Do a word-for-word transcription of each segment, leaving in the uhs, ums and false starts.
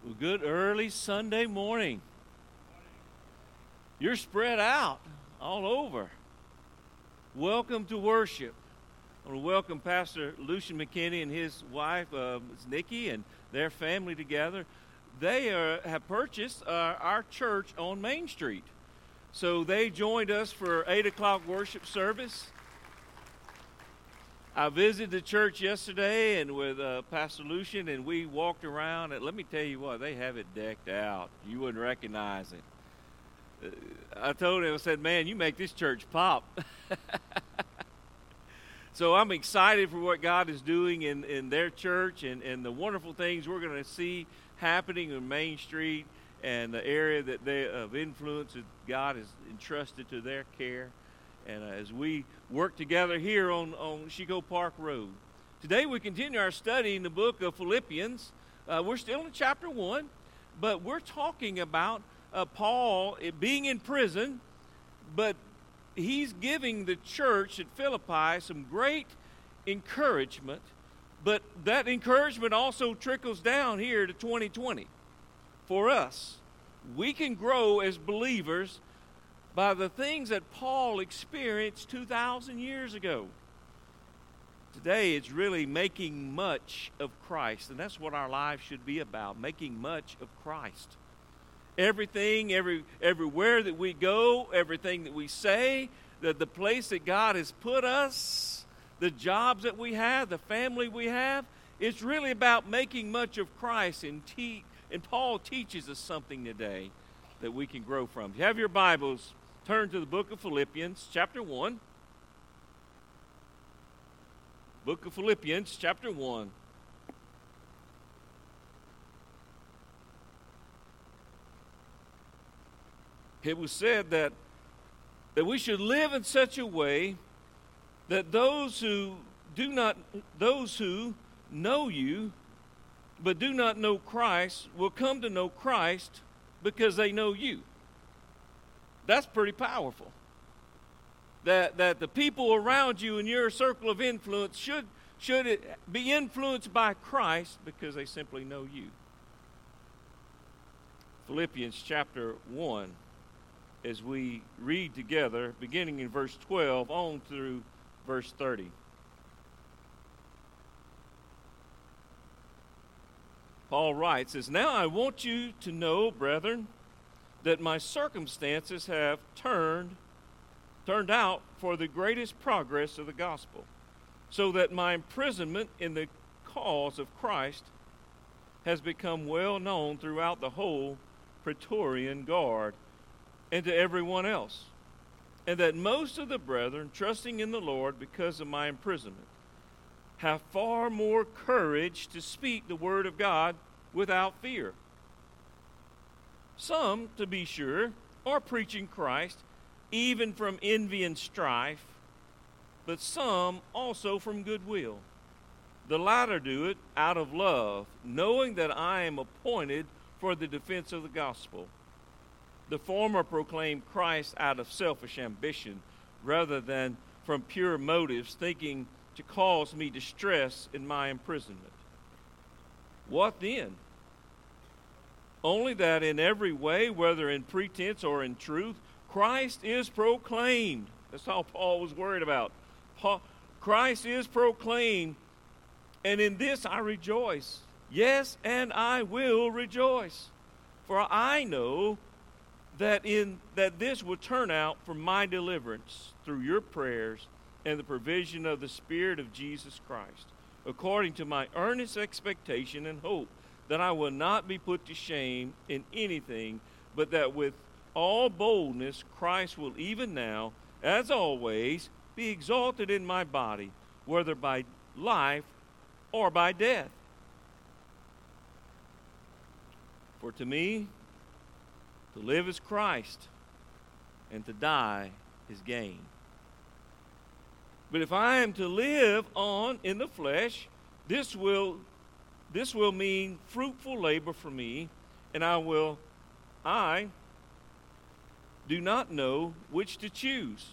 Well, good early Sunday morning. You're spread out all over. Welcome to worship. I want to welcome Pastor Lucian McKinney and his wife, uh, Nikki, and their family together. They are, have purchased uh, our church on Main Street. So they joined us for eight o'clock worship service. I visited the church yesterday and with uh, Pastor Lucian, and we walked around. And let me tell you what, they have it decked out. You wouldn't recognize it. Uh, I told him, I said, man, you make this church pop. So I'm excited for what God is doing in, in their church and, and the wonderful things we're going to see happening on Main Street and the area that they of influence that God has entrusted to their care. And uh, as we work together here on, on Chico Park Road. Today we continue our study in the book of Philippians. Uh, we're still in chapter one, but we're talking about uh, Paul being in prison, but he's giving the church at Philippi some great encouragement, but that encouragement also trickles down here to twenty twenty. For us, we can grow as believers by the things that Paul experienced two thousand years ago. Today, it's really making much of Christ, and that's what our lives should be about, making much of Christ. Everything, every everywhere that we go, everything that we say, that the place that God has put us, the jobs that we have, the family we have, it's really about making much of Christ, and, te- and Paul teaches us something today that we can grow from. If you have your Bibles, turn to the book of Philippians, chapter one. Book of Philippians, chapter one. It was said that, that we should live in such a way that those who do not, those who know you but do not know Christ will come to know Christ because they know you. That's pretty powerful. That that the people around you in your circle of influence should should it be influenced by Christ because they simply know you. Philippians chapter one, as we read together, beginning in verse twelve on through verse thirty. Paul writes, says, "Now I want you to know, brethren, that my circumstances have turned turned out for the greatest progress of the gospel, so that my imprisonment in the cause of Christ has become well known throughout the whole Praetorian Guard and to everyone else, and that most of the brethren, trusting in the Lord because of my imprisonment, have far more courage to speak the word of God without fear. Some, to be sure, are preaching Christ, even from envy and strife, but some also from goodwill. The latter do it out of love, knowing that I am appointed for the defense of the gospel. The former proclaim Christ out of selfish ambition, rather than from pure motives, thinking to cause me distress in my imprisonment. What then? Only that in every way, whether in pretense or in truth, Christ is proclaimed." That's all Paul was worried about. Paul, Christ is proclaimed, and in this I rejoice. Yes, and I will rejoice. For I know that in that this will turn out for my deliverance through your prayers and the provision of the Spirit of Jesus Christ, according to my earnest expectation and hope that I will not be put to shame in anything, but that with all boldness Christ will even now, as always, be exalted in my body, whether by life or by death. For to me, to live is Christ, and to die is gain. But if I am to live on in the flesh, this will this will mean fruitful labor for me, and I will I do not know which to choose.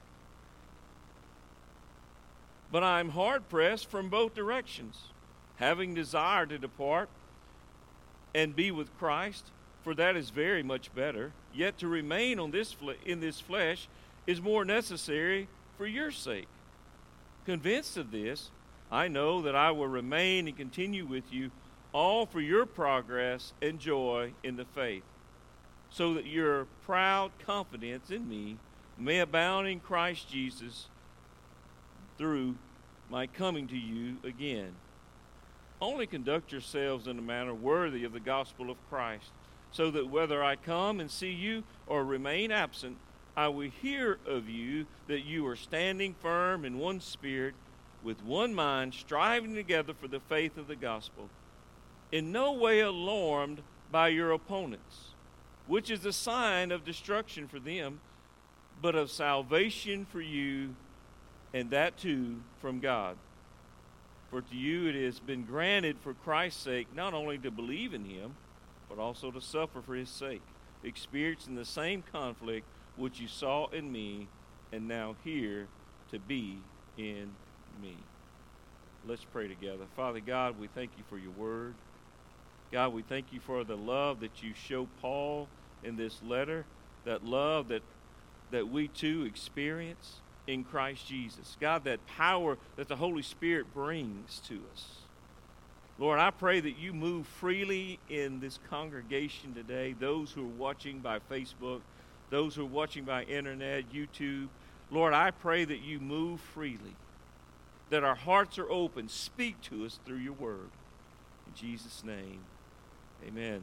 But I am hard pressed from both directions, having desire to depart and be with Christ, for that is very much better. Yet to remain on this fle- in this flesh is more necessary for your sake. Convinced of this, I know that I will remain and continue with you, all for your progress and joy in the faith, so that your proud confidence in me may abound in Christ Jesus through my coming to you again. Only conduct yourselves in a manner worthy of the gospel of Christ, so that whether I come and see you or remain absent, I will hear of you that you are standing firm in one spirit, with one mind, striving together for the faith of the gospel, in no way alarmed by your opponents, which is a sign of destruction for them, but of salvation for you, and that too from God. For to you it has been granted for Christ's sake not only to believe in him, but also to suffer for his sake, experiencing the same conflict which you saw in me, and now hear to be in me. Let's pray together. Father God, we thank you for your word. God, we thank you for the love that you show Paul in this letter, that love that, that we too experience in Christ Jesus. God, that power that the Holy Spirit brings to us. Lord, I pray that you move freely in this congregation today, those who are watching by Facebook, those who are watching by internet, YouTube. Lord, I pray that you move freely, that our hearts are open. Speak to us through your word. In Jesus' name, amen.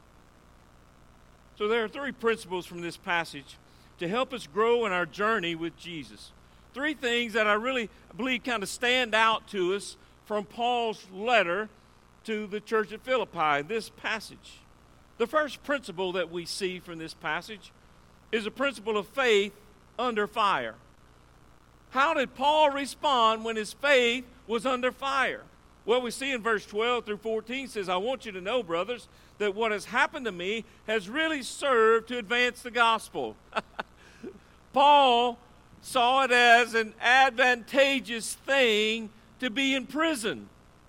So there are three principles from this passage to help us grow in our journey with Jesus. Three things that I really believe kind of stand out to us from Paul's letter to the church at Philippi, this passage. The first principle that we see from this passage is a principle of faith under fire. How did Paul respond when his faith was under fire? Well, we see in verse twelve through fourteen says, I want you to know, brothers, that what has happened to me has really served to advance the gospel. Paul saw it as an advantageous thing to be in prison.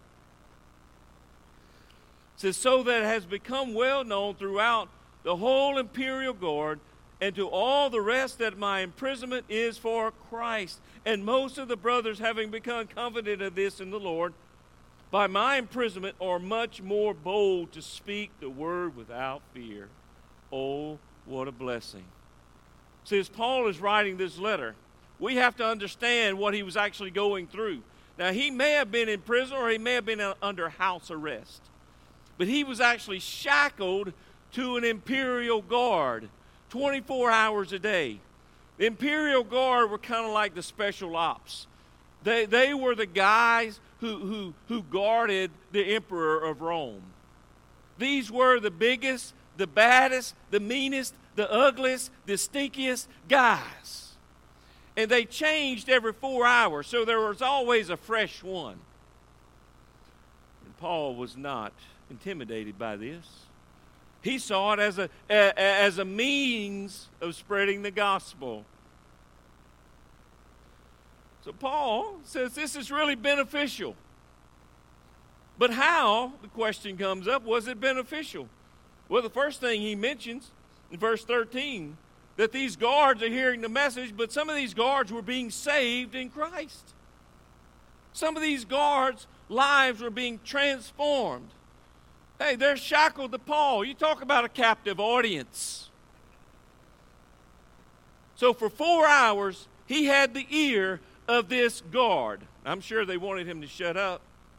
It says, so that it has become well known throughout the whole imperial guard and to all the rest that my imprisonment is for Christ. And most of the brothers, having become confident of this in the Lord, by my imprisonment are much more bold to speak the word without fear. Oh, what a blessing. See, as Paul is writing this letter, we have to understand what he was actually going through. Now, he may have been in prison or he may have been under house arrest, but he was actually shackled to an imperial guard twenty-four hours a day. The imperial guard were kind of like the special ops. They, they were the guys who, who, who guarded the emperor of Rome. These were the biggest, the baddest, the meanest, the ugliest, the stinkiest guys. And they changed every four hours, so there was always a fresh one. And Paul was not intimidated by this. He saw it as a, a, as a means of spreading the gospel. So Paul says this is really beneficial. But how, the question comes up, was it beneficial? Well, the first thing he mentions in verse thirteen, that these guards are hearing the message, but some of these guards were being saved in Christ. Some of these guards' lives were being transformed. Hey, they're shackled to Paul. You talk about a captive audience. So for four hours, he had the ear of this guard. I'm sure they wanted him to shut up.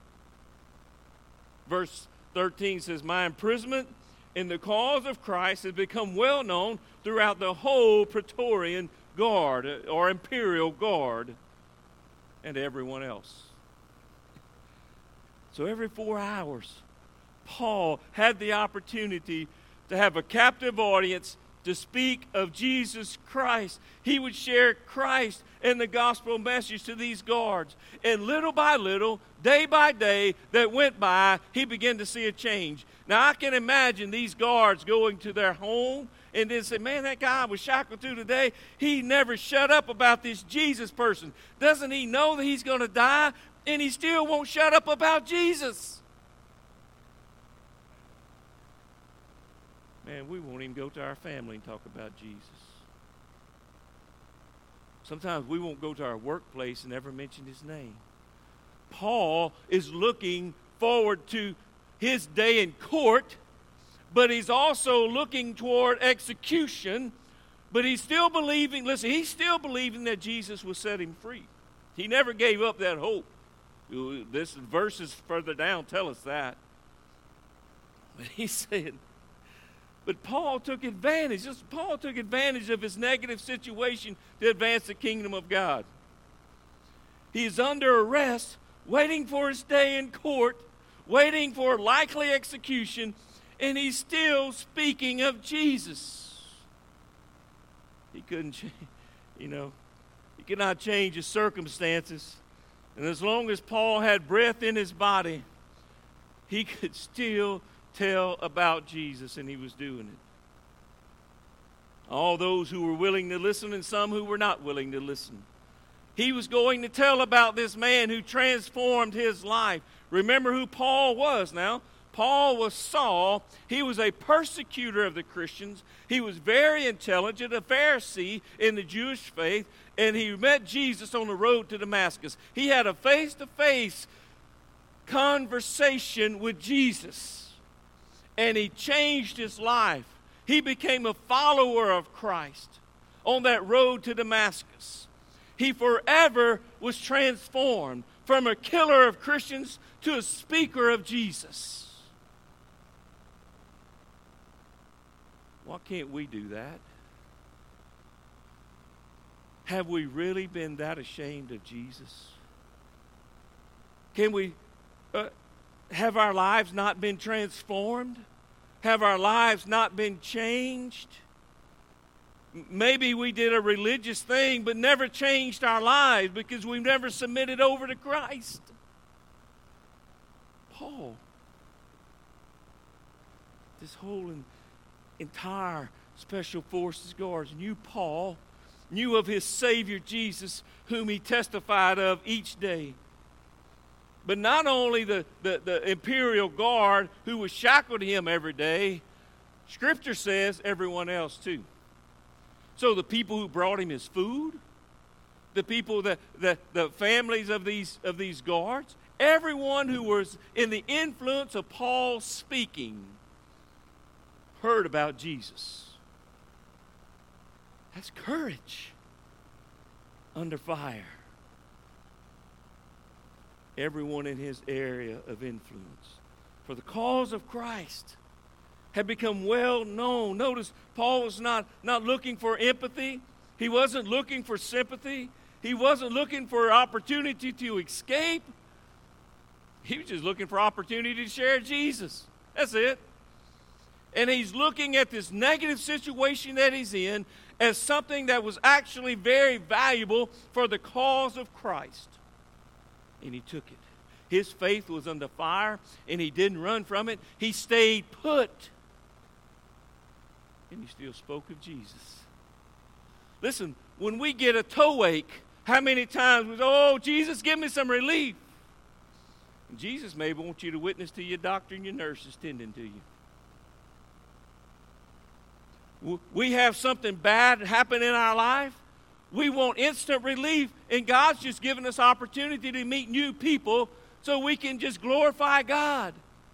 Verse thirteen says, my imprisonment in the cause of Christ has become well known throughout the whole Praetorian Guard or Imperial Guard and everyone else. So every four hours, Paul had the opportunity to have a captive audience to speak of Jesus Christ. He would share Christ and the gospel message to these guards. And little by little, day by day that went by, he began to see a change. Now I can imagine these guards going to their home and then say, man, that guy I was shackled to today, he never shut up about this Jesus person. Doesn't he know that he's going to die? And he still won't shut up about Jesus. Man, we won't even go to our family and talk about Jesus. Sometimes we won't go to our workplace and never mention his name. Paul is looking forward to his day in court, but he's also looking toward execution, but he's still believing, listen, he's still believing that Jesus will set him free. He never gave up that hope. This verses further down tell us that. But he said, but Paul took advantage. Just Paul took advantage of his negative situation to advance the kingdom of God. He is under arrest, waiting for his day in court, waiting for likely execution, and he's still speaking of Jesus. He couldn't change, you know, he could not change his circumstances. And as long as Paul had breath in his body, he could still tell about Jesus, and he was doing it. All those who were willing to listen and some who were not willing to listen. He was going to tell about this man who transformed his life. Remember who Paul was now. Paul was Saul. He was a persecutor of the Christians. He was very intelligent, a Pharisee in the Jewish faith, and he met Jesus on the road to Damascus. He had a face-to-face conversation with Jesus, and he changed his life. He became a follower of Christ on that road to Damascus. He forever was transformed from a killer of Christians to a speaker of Jesus. Why can't we do that? Have we really been that ashamed of Jesus? Can we, uh, have our lives not been transformed? Have our lives not been changed? Maybe we did a religious thing but never changed our lives because we've never submitted over to Christ. Paul, this whole in, entire Special Forces Guards knew Paul, knew of his Savior Jesus, whom he testified of each day. But not only the, the, the Imperial Guard who was shackled to him every day, Scripture says everyone else too. So the people who brought him his food, the people, that the, the families of these, of these guards, everyone who was in the influence of Paul speaking heard about Jesus. That's courage under fire. Everyone in his area of influence for the cause of Christ had become well known. Notice Paul was not, not looking for empathy. He wasn't looking for sympathy. He wasn't looking for opportunity to escape. He was just looking for opportunity to share Jesus. That's it. And he's looking at this negative situation that he's in as something that was actually very valuable for the cause of Christ. And he took it. His faith was under fire, and he didn't run from it. He stayed put. And he still spoke of Jesus. Listen, when we get a toe ache, how many times we say, oh, Jesus, give me some relief. And Jesus may want you to witness to your doctor and your nurses tending to you. We have something bad happen in our life. We want instant relief, and God's just given us opportunity to meet new people so we can just glorify God.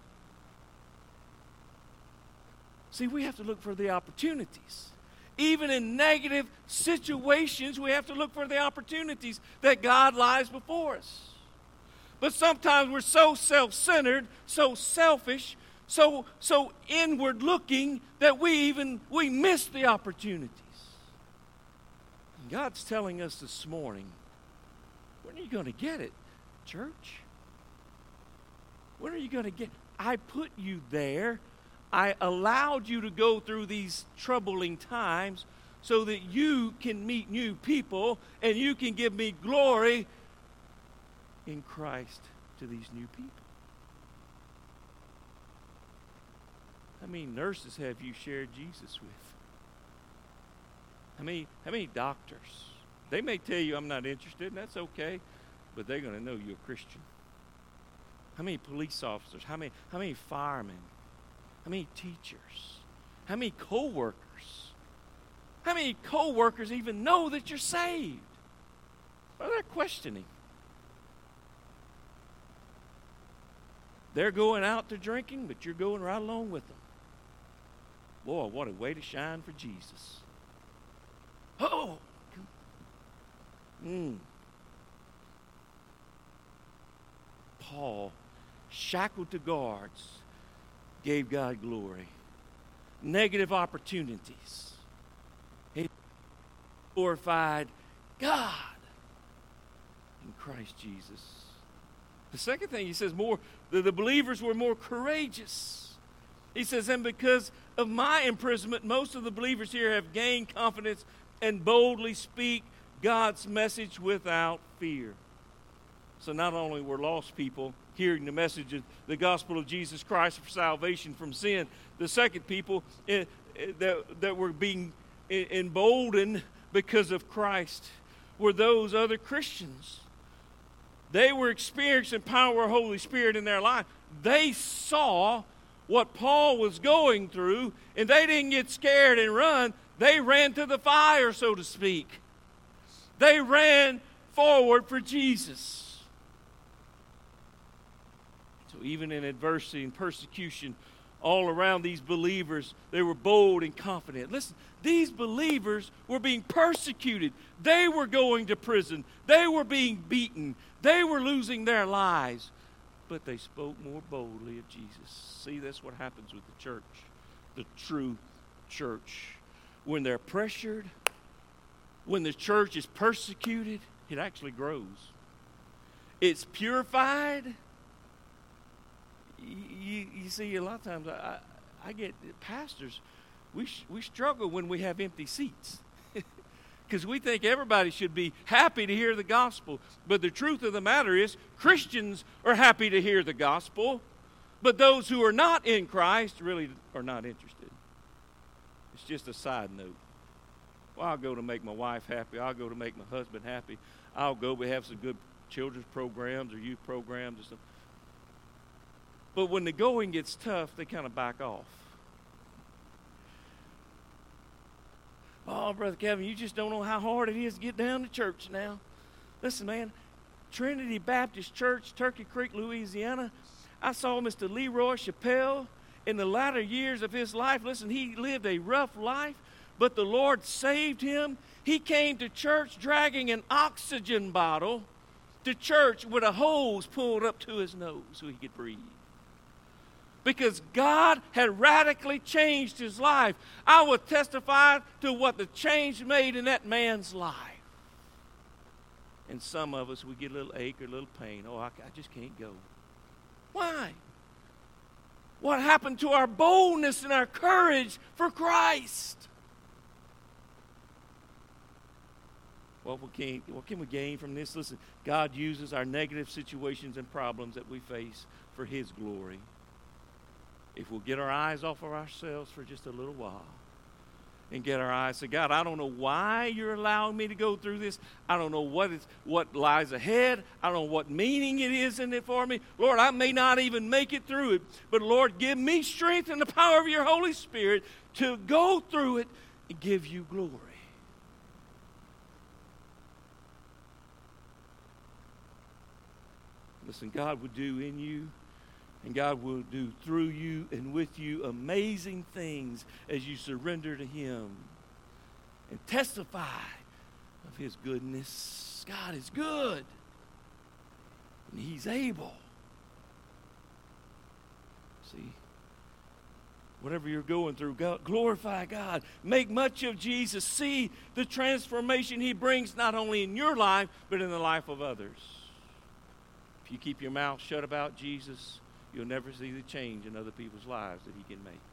See, we have to look for the opportunities. Even in negative situations, we have to look for the opportunities that God lies before us. But sometimes we're so self-centered, so selfish, so so inward looking that we even we miss the opportunities. And God's telling us this morning, when are you going to get it, church? When are you going to get it? I put you there. I allowed you to go through these troubling times so that you can meet new people and you can give me glory in Christ to these new people. How many nurses have you shared Jesus with? How many, how many doctors? They may tell you, I'm not interested, and that's okay, but they're going to know you're a Christian. How many police officers? How many, how many firemen? How many teachers? How many co-workers? How many co-workers even know that you're saved? Well, they're questioning. They're going out to drinking, but you're going right along with them. Boy, what a way to shine for Jesus. Oh! Mm. Paul, shackled to guards, gave God glory. Negative opportunities. He glorified God in Christ Jesus. The second thing he says, more the, the believers were more courageous. He says, and because of my imprisonment, most of the believers here have gained confidence and boldly speak God's message without fear. So not only were lost people hearing the message of the gospel of Jesus Christ for salvation from sin, the second people uh, that, that were being emboldened because of Christ were those other Christians. They were experiencing the power of the Holy Spirit in their life. They saw what Paul was going through, and they didn't get scared and run. They ran to the fire, so to speak. They ran forward for Jesus. So even in adversity and persecution all around these believers, they were bold and confident. Listen, these believers were being persecuted. They were going to prison. They were being beaten. They were losing their lives. But they spoke more boldly of Jesus. See, that's what happens with the church, the true church. When they're pressured, when the church is persecuted, it actually grows. It's purified. You, you see, a lot of times I, I get pastors, we, we struggle when we have empty seats. Because we think everybody should be happy to hear the gospel. But the truth of the matter is, Christians are happy to hear the gospel, but those who are not in Christ really are not interested. It's just a side note. Well, I'll go to make my wife happy. I'll go to make my husband happy. I'll go. We have some good children's programs or youth programs or something. But when the going gets tough, they kind of back off. Oh, Brother Kevin, you just don't know how hard it is to get down to church now. Listen, man, Trinity Baptist Church, Turkey Creek, Louisiana. I saw Mister Leroy Chappelle in the latter years of his life. Listen, he lived a rough life, but the Lord saved him. He came to church dragging an oxygen bottle to church with a hose pulled up to his nose so he could breathe. Because God had radically changed his life. I will testify to what the change made in that man's life. And some of us, we get a little ache or a little pain. Oh, I, I just can't go. Why? What happened to our boldness and our courage for Christ? What, we can, what can we gain from this? Listen, God uses our negative situations and problems that we face for his glory. If we'll get our eyes off of ourselves for just a little while and get our eyes to God, I don't know why you're allowing me to go through this. I don't know what is what lies ahead. I don't know what meaning it is in it for me. Lord, I may not even make it through it, but Lord, give me strength and the power of your Holy Spirit to go through it and give you glory. Listen, God will do in you, and God will do through you and with you amazing things as you surrender to him and testify of his goodness. God is good, and he's able. See, whatever you're going through, God, glorify God. Make much of Jesus. See the transformation he brings not only in your life, but in the life of others. If you keep your mouth shut about Jesus, you'll never see the change in other people's lives that he can make.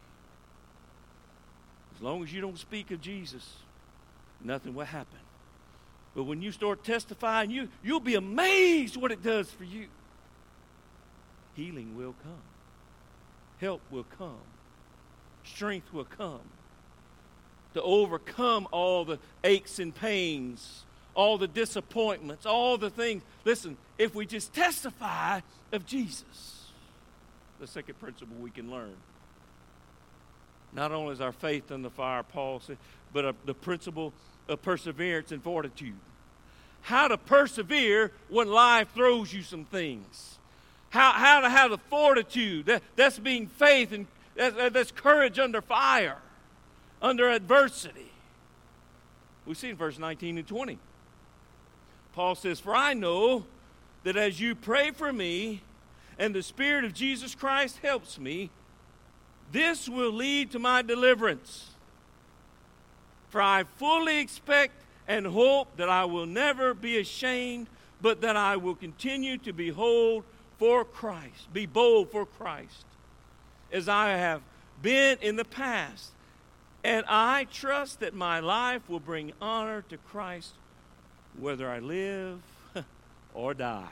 As long as you don't speak of Jesus, nothing will happen. But when you start testifying, you, you'll be amazed what it does for you. Healing will come. Help will come. Strength will come to overcome all the aches and pains, all the disappointments, all the things. Listen, if we just testify of Jesus. The second principle we can learn. Not only is our faith in the fire, Paul said, but a, the principle of perseverance and fortitude. How to persevere when life throws you some things. How, how to have the fortitude. That, that's being faith, and that, that's courage under fire, under adversity. We see in verse nineteen and twenty. Paul says, "For I know that as you pray for me, and the Spirit of Jesus Christ helps me, this will lead to my deliverance. For I fully expect and hope that I will never be ashamed, but that I will continue to behold for Christ, be bold for Christ, as I have been in the past. And I trust that my life will bring honor to Christ, whether I live or die."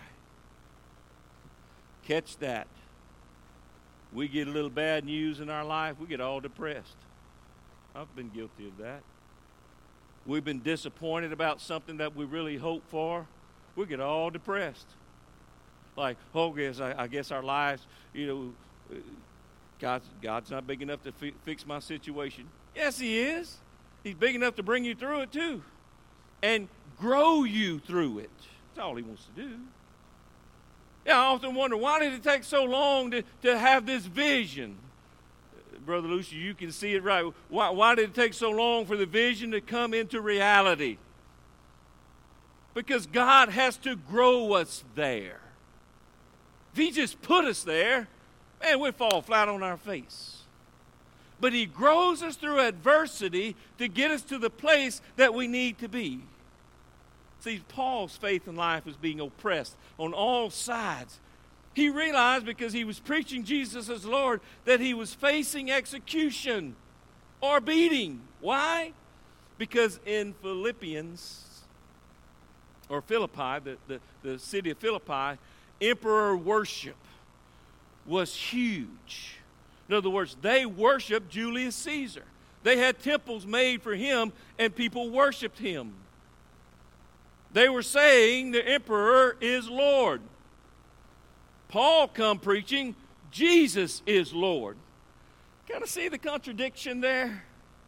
Catch that. We get a little bad news in our life, we get all depressed. I've been guilty of that. We've been disappointed about something that we really hoped for, we get all depressed. Like, oh, guess I, I guess our lives, you know, God's, God's not big enough to fi- fix my situation. Yes, He is. He's big enough to bring you through it too, and grow you through it. That's all He wants to do. Yeah, I often wonder, why did it take so long to, to have this vision? Brother Lucy, you can see it right. Why, why did it take so long for the vision to come into reality? Because God has to grow us there. If He just put us there, man, we'd fall flat on our face. But He grows us through adversity to get us to the place that we need to be. See, Paul's faith in life was being oppressed on all sides. He realized, because he was preaching Jesus as Lord, that he was facing execution or beating. Why? Because in Philippians, or Philippi, the, the, the city of Philippi, emperor worship was huge. In other words, they worshiped Julius Caesar. They had temples made for him, and people worshiped him. They were saying the emperor is Lord. Paul come preaching, Jesus is Lord. Kind of see the contradiction there?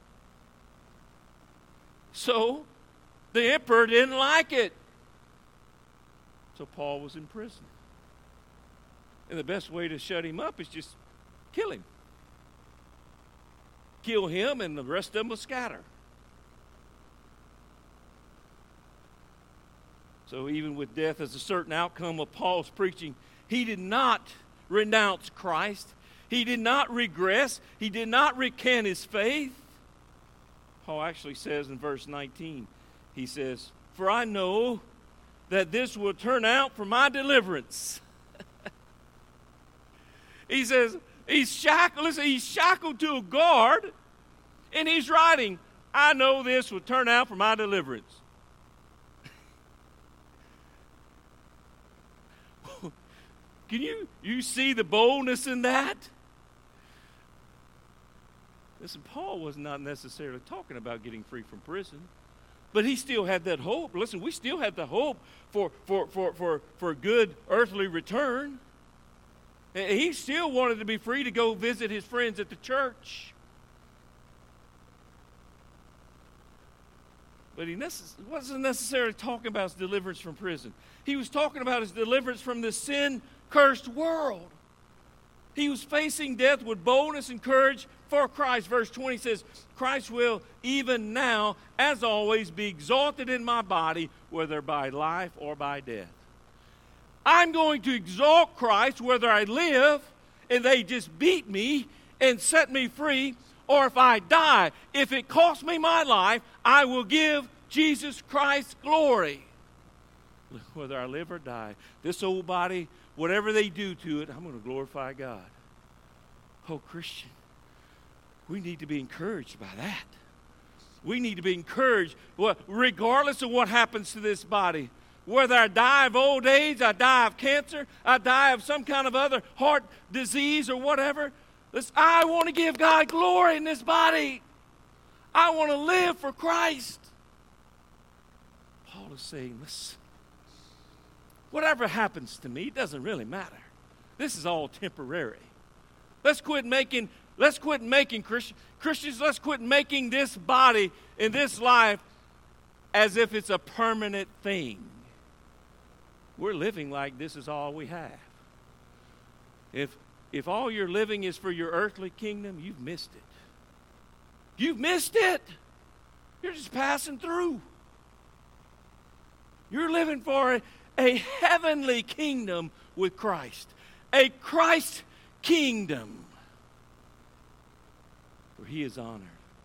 So, the emperor didn't like it. So Paul was in prison. And the best way to shut him up is just kill him. Kill him, and the rest of them will scatter. So even with death as a certain outcome of Paul's preaching, he did not renounce Christ. He did not regress. He did not recant his faith. Paul actually says in verse nineteen, he says, "For I know that this will turn out for my deliverance." He says, he's shackled, listen, he's shackled to a guard, and he's writing, "I know this will turn out for my deliverance." Can you, you see the boldness in that? Listen, Paul was not necessarily talking about getting free from prison, but he still had that hope. Listen, we still had the hope for, for, for, for, for good earthly return. He still wanted to be free to go visit his friends at the church. But he necess- wasn't necessarily talking about his deliverance from prison. He was talking about his deliverance from this sin-cursed world. He was facing death with boldness and courage for Christ. Verse twenty says, "Christ will even now, as always, be exalted in my body, whether by life or by death." I'm going to exalt Christ whether I live and they just beat me and set me free, or if I die. If it costs me my life, I will give Jesus Christ glory. Whether I live or die, this old body, whatever they do to it, I'm going to glorify God. Oh, Christian, we need to be encouraged by that. We need to be encouraged, well, regardless of what happens to this body. Whether I die of old age, I die of cancer, I die of some kind of other heart disease or whatever. Listen, I want to give God glory in this body. I want to live for Christ. Paul is saying, listen, whatever happens to me, it doesn't really matter. This is all temporary. Let's quit making let's quit making Christian, Christians, let's quit making this body in this life as if it's a permanent thing. We're living like this is all we have. If, if all you're living is for your earthly kingdom, you've missed it. You've missed it. You're just passing through. You're living for a, a heavenly kingdom with Christ. A Christ kingdom where He is honored.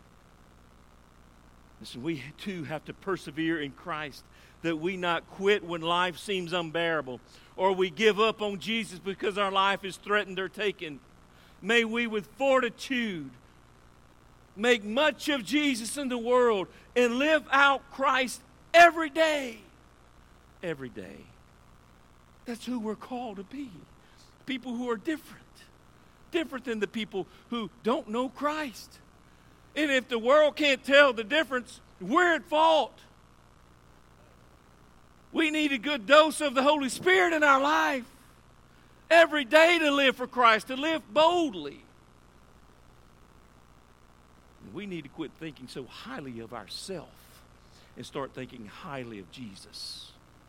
Listen, we too have to persevere in Christ, that we not quit when life seems unbearable, or we give up on Jesus because our life is threatened or taken. May we with fortitude make much of Jesus in the world and live out Christ every day. Every day. That's who we're called to be. People who are different. Different than the people who don't know Christ. And if the world can't tell the difference, we're at fault. We need a good dose of the Holy Spirit in our life every day to live for Christ, to live boldly. We need to quit thinking so highly of ourselves and start thinking highly of Jesus.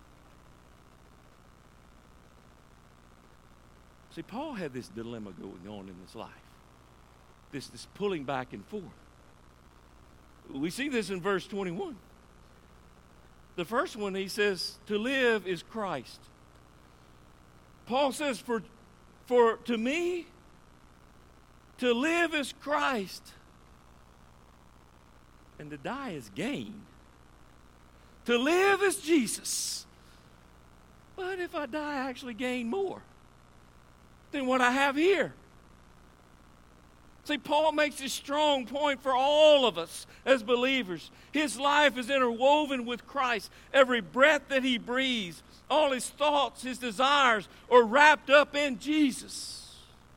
See, Paul had this dilemma going on in his life. This, this pulling back and forth. We see this in verse twenty-one. The first one, he says, to live is Christ. Paul says, for, for to me, to live is Christ, and to die is gain. To live is Jesus. But if I die, I actually gain more than what I have here. See, Paul makes a strong point for all of us as believers. His life is interwoven with Christ. Every breath that he breathes, all his thoughts, his desires are wrapped up in Jesus.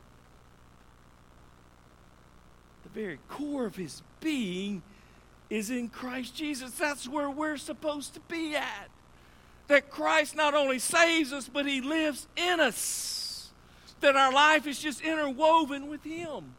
The very core of his being is in Christ Jesus. That's where we're supposed to be at. That Christ not only saves us, but he lives in us. That our life is just interwoven with him.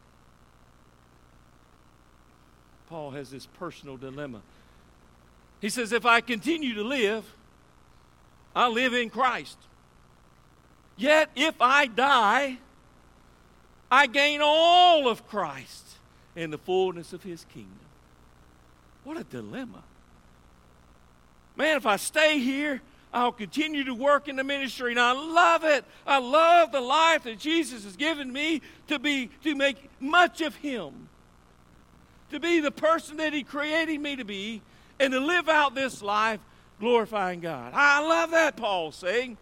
Paul has this personal dilemma. He says, if I continue to live, I'll live in Christ. Yet if I die, I gain all of Christ in the fullness of his kingdom. What a dilemma. Man, if I stay here, I'll continue to work in the ministry, and I love it. I love the life that Jesus has given me to be, to make much of him. To be the person that he created me to be, and to live out this life glorifying God. I love that, Paul's saying.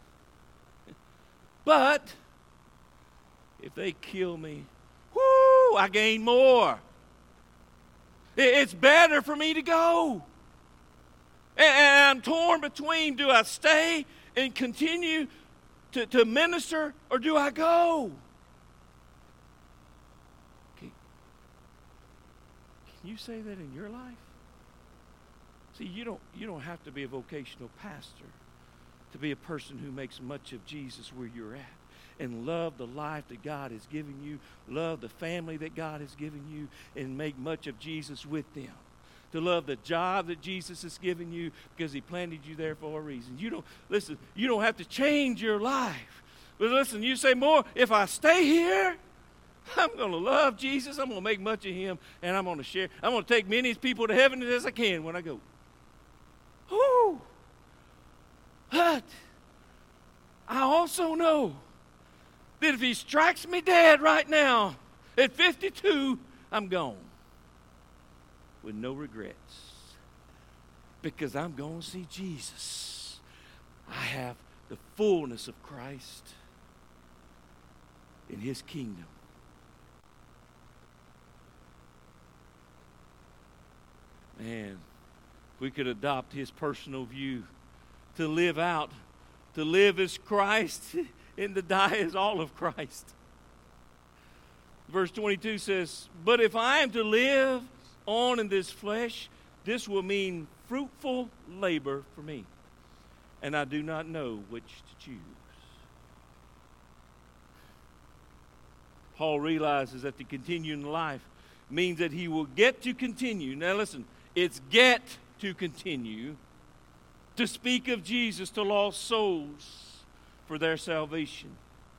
But if they kill me, whoo, I gain more. It's better for me to go. And I'm torn between, do I stay and continue to, to minister, or do I go? Okay. Can you say that in your life? See, you don't, you don't have to be a vocational pastor to be a person who makes much of Jesus where you're at. And love the life that God has given you. Love the family that God has given you. And make much of Jesus with them. To love the job that Jesus has given you because he planted you there for a reason. You don't, listen, you don't have to change your life. But listen, you say more, if I stay here, I'm going to love Jesus. I'm going to make much of him. And I'm going to share. I'm going to take many people to heaven as I can when I go. Whoo! But I also know that if he strikes me dead right now, at fifty-two, I'm gone. With no regrets. Because I'm going to see Jesus. I have the fullness of Christ in his kingdom. Man, if we could adopt his personal view to live out, to live as Christ, and to die as all of Christ. Verse twenty-two says, but if I am to live on in this flesh, this will mean fruitful labor for me, and I do not know which to choose. Paul realizes that to continue in life means that he will get to continue. Now listen, it's get to continue to speak of Jesus to lost souls for their salvation.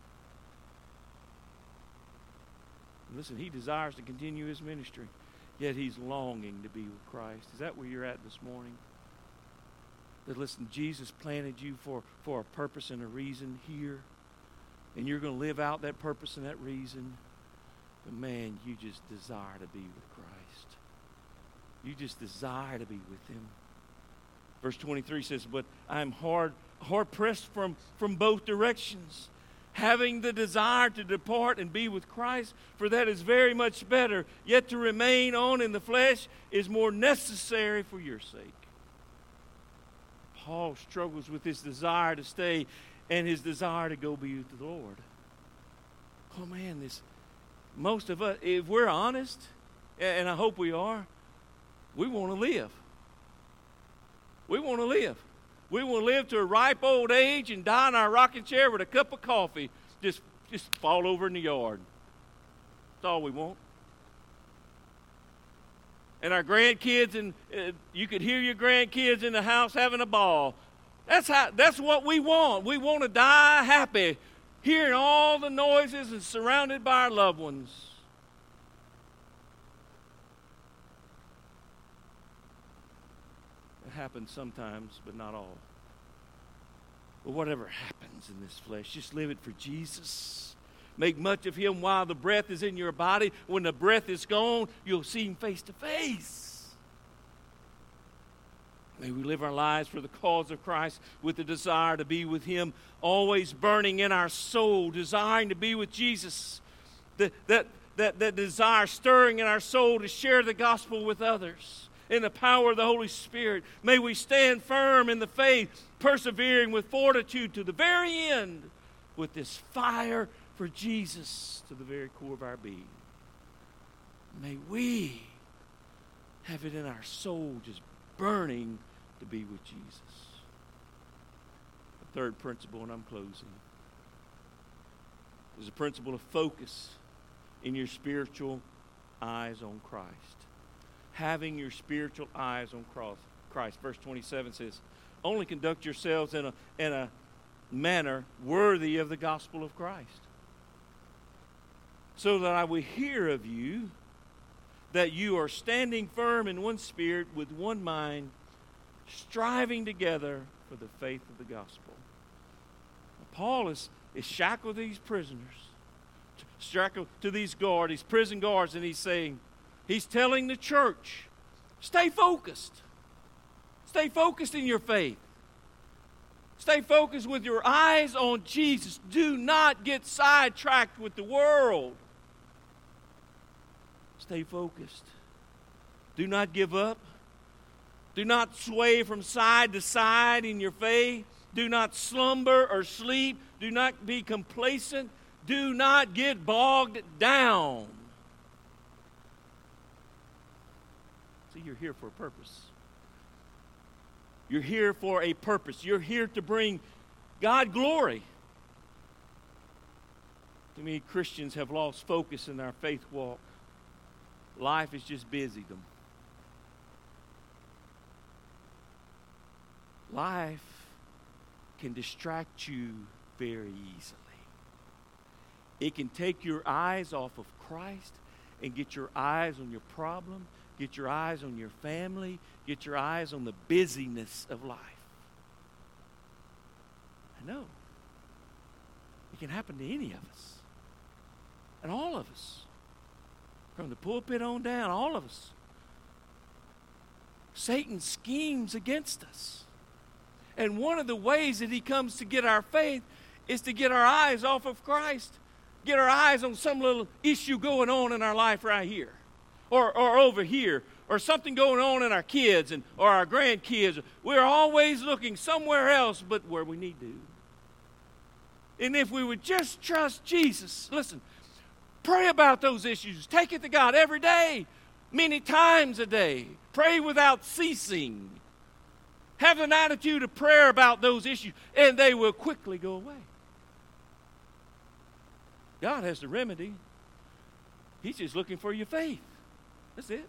Listen, he desires to continue his ministry, yet he's longing to be with Christ. Is that where you're at this morning? That listen, Jesus planted you for, for a purpose and a reason here, and you're going to live out that purpose and that reason. But man, you just desire to be with Christ. You just desire to be with him. Verse twenty-three says, but I'm hard, hard pressed from, from both directions, having the desire to depart and be with Christ, for that is very much better. Yet to remain on in the flesh is more necessary for your sake. Paul struggles with his desire to stay and his desire to go be with the Lord. Oh man, this most of us, if we're honest, and I hope we are, we want to live. We want to live. We want to live to a ripe old age and die in our rocking chair with a cup of coffee, just, just fall over in the yard. That's all we want. And our grandkids, and uh, you could hear your grandkids in the house having a ball. That's how. That's what we want. We want to die happy, hearing all the noises and surrounded by our loved ones. It happens sometimes, but not all. But whatever happens in this flesh, just live it for Jesus. Make much of him while the breath is in your body. When the breath is gone, you'll see him face to face. May we live our lives for the cause of Christ with the desire to be with him, always burning in our soul, desiring to be with Jesus. That, that, that, that desire stirring in our soul to share the gospel with others. In the power of the Holy Spirit, may we stand firm in the faith, persevering with fortitude to the very end, with this fire for Jesus to the very core of our being. May we have it in our soul, just burning to be with Jesus. The third principle, and I'm closing, is the principle of focus in your spiritual eyes on Christ. Having your spiritual eyes on Christ. Verse twenty-seven says, only conduct yourselves in a, in a manner worthy of the gospel of Christ, so that I will hear of you that you are standing firm in one spirit with one mind, striving together for the faith of the gospel. Paul is, is shackled to these prisoners, shackled to these guards, these prison guards, and he's saying, he's telling the church, stay focused. Stay focused in your faith. Stay focused with your eyes on Jesus. Do not get sidetracked with the world. Stay focused. Do not give up. Do not sway from side to side in your faith. Do not slumber or sleep. Do not be complacent. Do not get bogged down. See, you're here for a purpose. You're here for a purpose. You're here to bring God glory. Too many Christians have lost focus in their faith walk. Life has just busied them. Life can distract you very easily. It can take your eyes off of Christ and get your eyes on your problem, get your eyes on your family, get your eyes on the busyness of life. I know. It can happen to any of us. And all of us. From the pulpit on down, all of us. Satan schemes against us. And one of the ways that he comes to get our faith is to get our eyes off of Christ. Get our eyes on some little issue going on in our life right here. Or, or over here. Or something going on in our kids and or our grandkids. We're always looking somewhere else but where we need to. And if we would just trust Jesus, listen, pray about those issues. Take it to God every day, many times a day. Pray without ceasing. Have an attitude of prayer about those issues, and they will quickly go away. God has the remedy. He's just looking for your faith. That's it.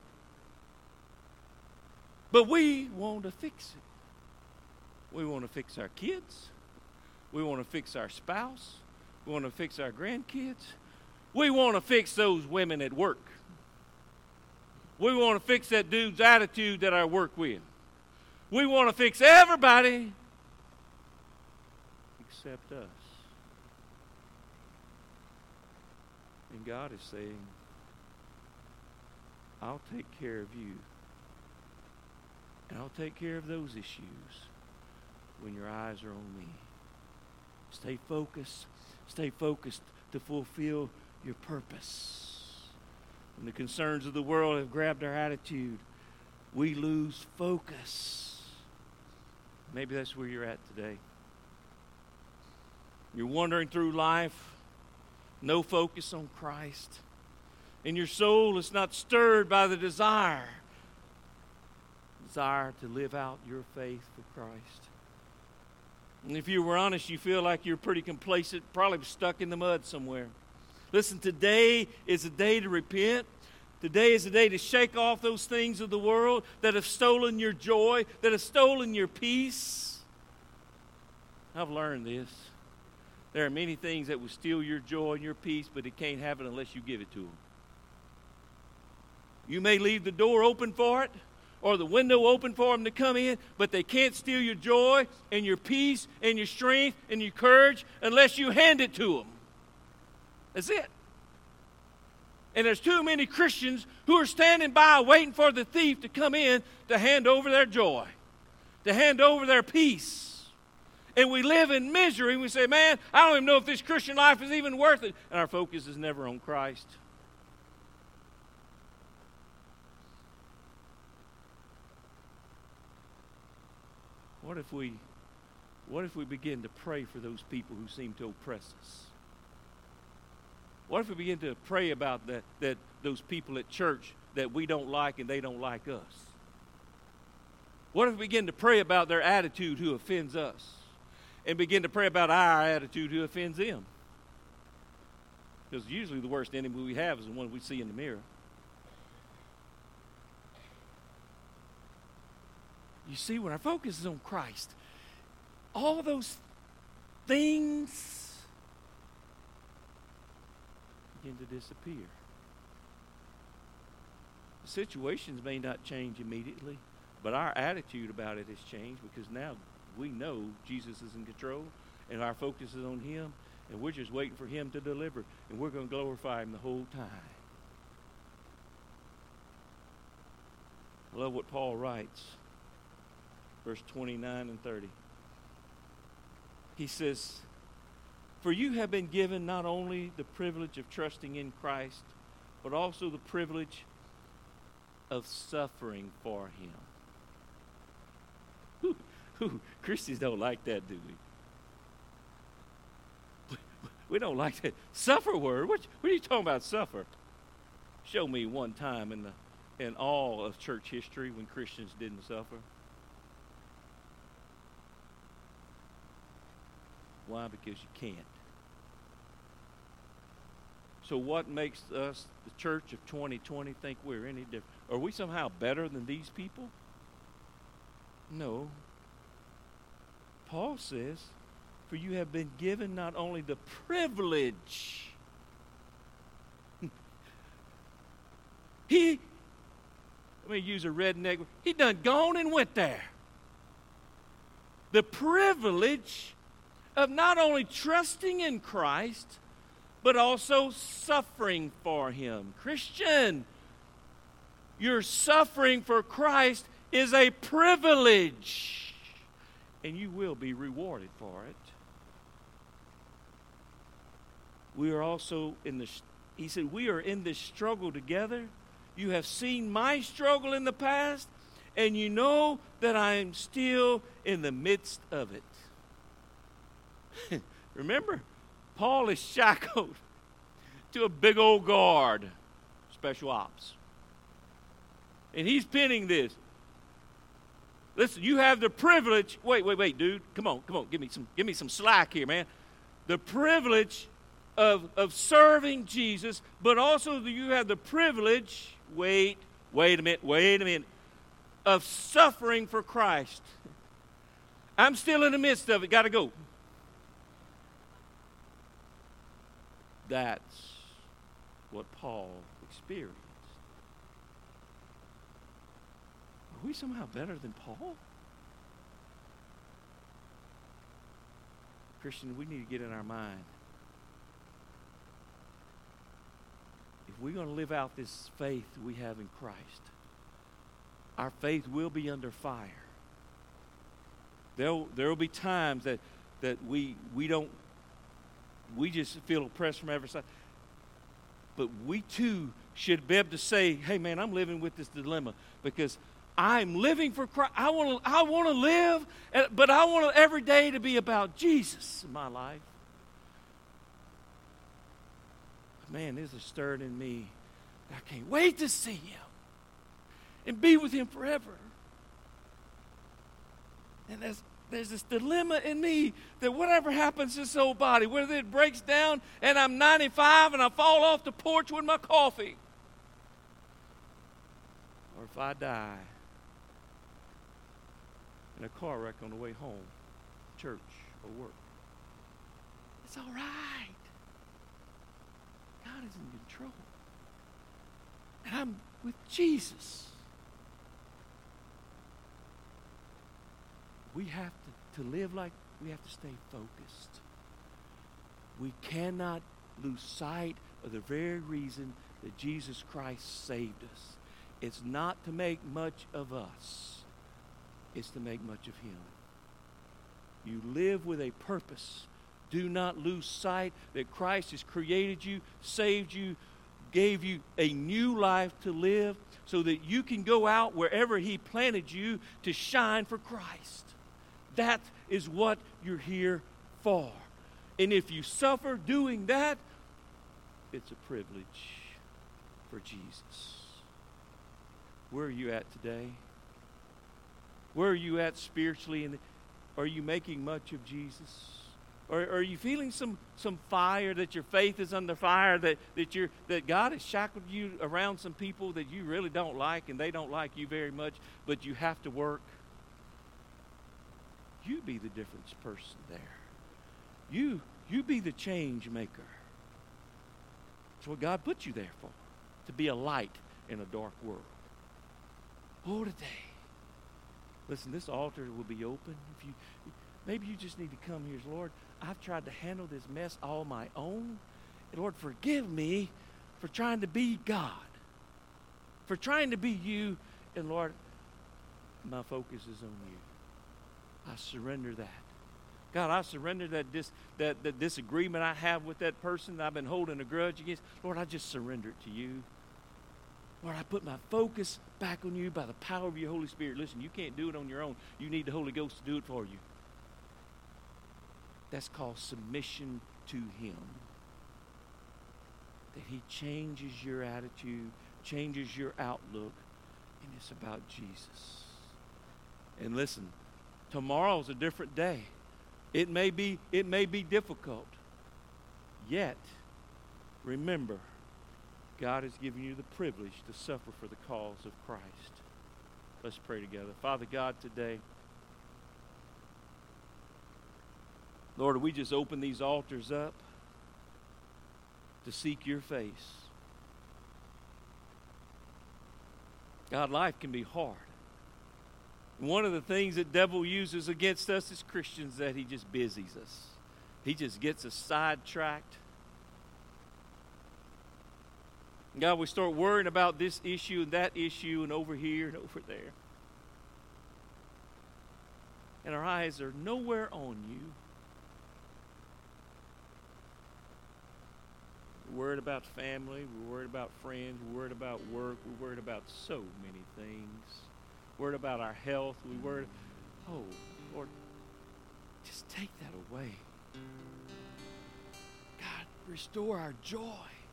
But we want to fix it. We want to fix our kids. We want to fix our spouse. We want to fix our grandkids. We want to fix those women at work. We want to fix that dude's attitude that I work with. We want to fix everybody except us. And God is saying, I'll take care of you. And I'll take care of those issues when your eyes are on me. Stay focused. Stay focused to fulfill your purpose. When the concerns of the world have grabbed our attitude, we lose focus. Maybe that's where you're at today. You're wandering through life, no focus on Christ. And your soul is not stirred by the desire, desire to live out your faith for Christ. And if you were honest, you feel like you're pretty complacent, probably stuck in the mud somewhere. Listen, today is a day to repent. Today is a day to shake off those things of the world that have stolen your joy, that have stolen your peace. I've learned this. There are many things that will steal your joy and your peace, but it can't happen unless you give it to them. You may leave the door open for it or the window open for them to come in, but they can't steal your joy and your peace and your strength and your courage unless you hand it to them. That's it. And there's too many Christians who are standing by waiting for the thief to come in to hand over their joy, to hand over their peace. And we live in misery. We say, man, I don't even know if this Christian life is even worth it. And our focus is never on Christ. What if we, what if we begin to pray for those people who seem to oppress us? What if we begin to pray about that, that those people at church that we don't like and they don't like us? What if we begin to pray about their attitude who offends us and begin to pray about our attitude who offends them? Because usually the worst enemy we have is the one we see in the mirror. You see, when our focus is on Christ, all those things begin to disappear. The situations may not change immediately, but our attitude about it has changed because now we know Jesus is in control and our focus is on Him, and we're just waiting for Him to deliver, and we're going to glorify Him the whole time. I love what Paul writes, verse twenty-nine and thirty. He says, for you have been given not only the privilege of trusting in Christ, but also the privilege of suffering for Him. Ooh, ooh, Christians don't like that, do we? We don't like that. Suffer word? What, what are you talking about, suffer? Show me one time in, the, in all of church history when Christians didn't suffer. Why? Because you can't. So what makes us, the church of twenty twenty, think we're any different? Are we somehow better than these people? No. Paul says, for you have been given not only the privilege. he, let me use a redneck, he done gone and went there. The privilege of not only trusting in Christ, but also suffering for Him. Christian, your suffering for Christ is a privilege, and you will be rewarded for it. We are also in the, he said, we are in this struggle together. You have seen my struggle in the past, and you know that I am still in the midst of it. Remember, Paul is shackled to a big old guard, special ops. And he's pinning this. Listen, you have the privilege. Wait, wait, wait, dude. Come on, come on. Give me some, give me some slack here, man. The privilege of, of serving Jesus, but also you have the privilege, wait, wait a minute, wait a minute, of suffering for Christ. I'm still in the midst of it, got to go. That's what Paul experienced. Are we somehow better than Paul? Christian, we need to get in our mind. If we're going to live out this faith we have in Christ, our faith will be under fire. There there will be times that, that we we don't, we just feel oppressed from every side. But we too should be able to say, hey man, I'm living with this dilemma because I'm living for Christ. I want to I want to live, but I want every day to be about Jesus in my life. Man, this is stirred in me. I can't wait to see Him and be with Him forever. And there's, there's this dilemma in me that whatever happens to this old body, whether it breaks down and I'm ninety-five and I fall off the porch with my coffee, or if I die in a car wreck on the way home, church or work, it's all right. God is in control. And I'm with Jesus. We have to, to live like we have to stay focused. We cannot lose sight of the very reason that Jesus Christ saved us. It's not to make much of us. It's to make much of Him. You live with a purpose. Do not lose sight that Christ has created you, saved you, gave you a new life to live so that you can go out wherever He planted you to shine for Christ. That is what you're here for. And if you suffer doing that, it's a privilege for Jesus. Where are you at today? Where are you at spiritually? And are you making much of Jesus? Or are you feeling some, some fire, that your faith is under fire, that, that, you're, that God has shackled you around some people that you really don't like and they don't like you very much, but you have to work? You be the difference person there. You, you be the change maker. That's what God put you there for, to be a light in a dark world. Oh, today. Listen, this altar will be open. If you, maybe you just need to come here, Lord, I've tried to handle this mess all my own. And Lord, forgive me for trying to be God, for trying to be you. And Lord, my focus is on you. I surrender that. God, I surrender that, dis, that, that disagreement I have with that person that I've been holding a grudge against. Lord, I just surrender it to you. Lord, I put my focus back on you by the power of your Holy Spirit. Listen, you can't do it on your own. You need the Holy Ghost to do it for you. That's called submission to Him. That He changes your attitude, changes your outlook, and it's about Jesus. And listen, tomorrow's a different day. It may be, it may be difficult. Yet, remember, God has given you the privilege to suffer for the cause of Christ. Let's pray together. Father God, today, Lord, we just open these altars up to seek your face. God, life can be hard. One of the things that the devil uses against us as Christians is that he just busies us. He just gets us sidetracked. God, we start worrying about this issue and that issue and over here and over there. And our eyes are nowhere on you. We're worried about family. We're worried about friends. We're worried about work. We're worried about so many things. We're worried about our health. We're worried. Oh, Lord, just take that away. God, restore our joy.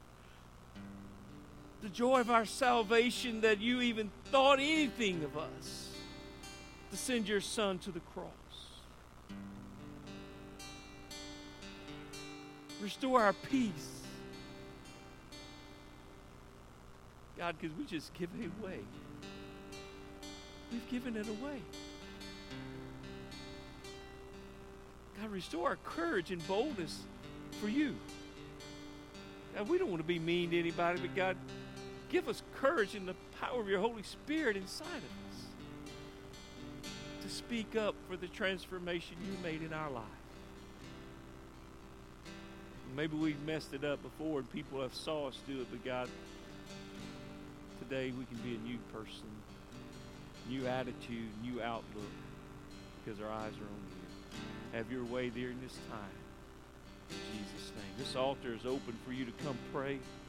The joy of our salvation, that you even thought anything of us to send your Son to the cross. Restore our peace. God, because we just give it away. We've given it away. God, restore our courage and boldness for you. God, we don't want to be mean to anybody, but God, give us courage and the power of your Holy Spirit inside of us to speak up for the transformation you made in our life. Maybe we've messed it up before and people have saw us do it, but God, today we can be a new person, new attitude, new outlook, because our eyes are on you. Have your way there in this time. In Jesus' name. This altar is open for you to come pray.